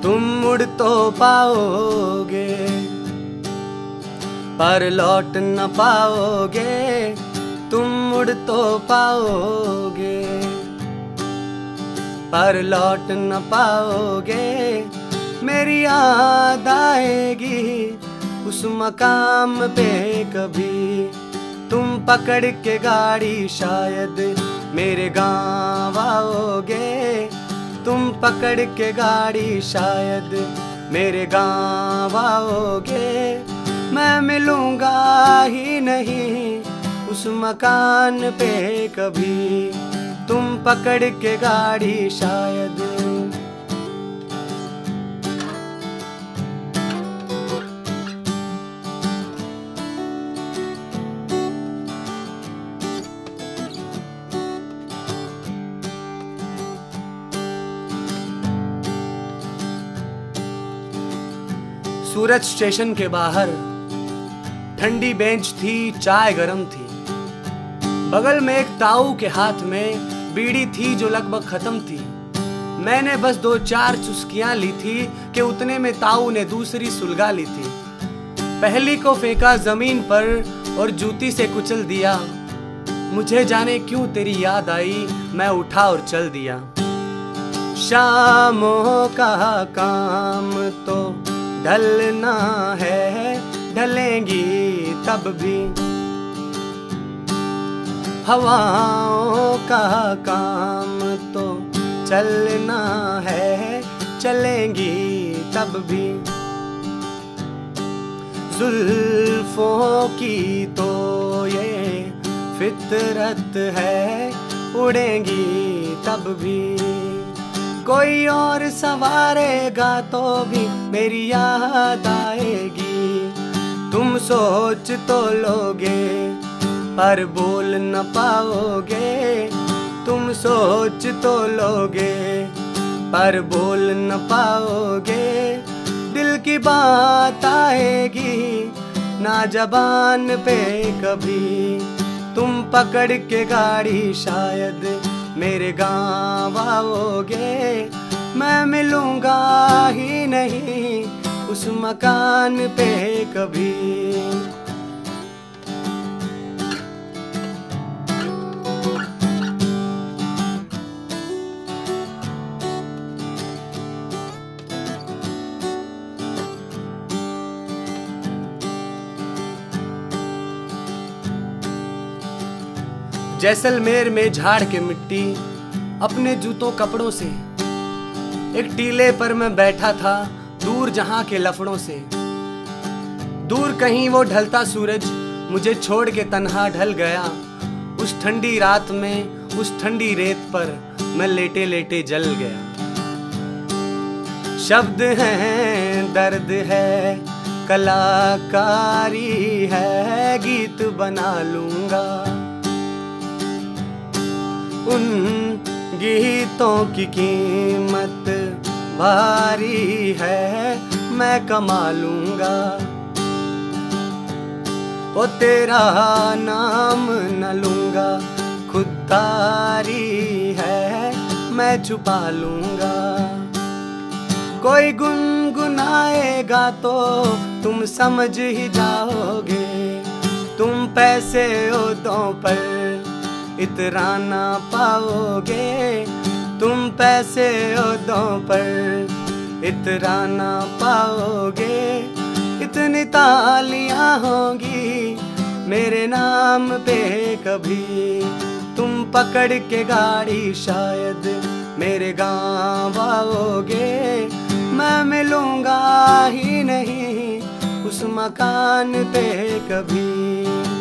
तुम मुड़ तो पाओगे पर लौट न पाओगे, तुम मुड़ तो पाओगे पर लौट न पाओगे। मेरी याद आएगी उस मकाम पे कभी, तुम पकड़ के गाड़ी शायद मेरे गाँव आओगे। तुम पकड़ के गाड़ी शायद मेरे गाँव आओगे। मैं मिलूंगा ही नहीं उस मकान पे कभी, तुम पकड़ के गाड़ी शायद। सूरत स्टेशन के बाहर ठंडी बेंच थी, चाय गरम थी। बगल में एक ताऊ के हाथ में बीड़ी थी जो लगभग खत्म थी। मैंने बस 2-4 चुस्कियां ली थी कि उतने में ताऊ ने दूसरी सुलगा ली थी। पहली को फेंका जमीन पर और जूती से कुचल दिया। मुझे जाने क्यों तेरी याद आई, मैं उठा और चल दिया। शामों का काम तो ढलना है, ढलेंगी तब भी। हवाओं का काम तो चलना है, चलेंगी तब भी। जुल्फों की तो ये फितरत है, उड़ेंगी तब भी। कोई और सवारेगा तो भी मेरी याद आएगी। तुम सोच तो लोगे पर बोल न पाओगे, तुम सोच तो लोगे पर बोल न पाओगे। दिल की बात आएगी ना जबान पे कभी, तुम पकड़ के गाड़ी शायद मेरे गाँव आओगे। मैं मिलूंगा ही नहीं उस मकान पे कभी। जैसलमेर में झाड़ के मिट्टी अपने जूतों कपड़ों से, एक टीले पर मैं बैठा था दूर जहां के लफड़ों से। दूर कहीं वो ढलता सूरज मुझे छोड़ के तन्हा ढल गया। उस ठंडी रात में उस ठंडी रेत पर मैं लेटे लेटे जल गया। शब्द हैं, दर्द है, कलाकारी है, गीत बना लूंगा। उन गीतों की कीमत भारी है, मैं कमा लूंगा। ओ तेरा नाम न लूंगा, खुददारी है, मैं छुपा लूंगा। कोई गुनगुनाएगा तो तुम समझ ही जाओगे। तुम पैसे ओदों पर इतराना पाओगे, तुम पैसे ओदों पर इतराना पाओगे। इतनी तालियां होंगी मेरे नाम पे कभी, तुम पकड़ के गाड़ी शायद मेरे गाँव आओगे। मैं मिलूंगा ही नहीं उस मकान पे कभी।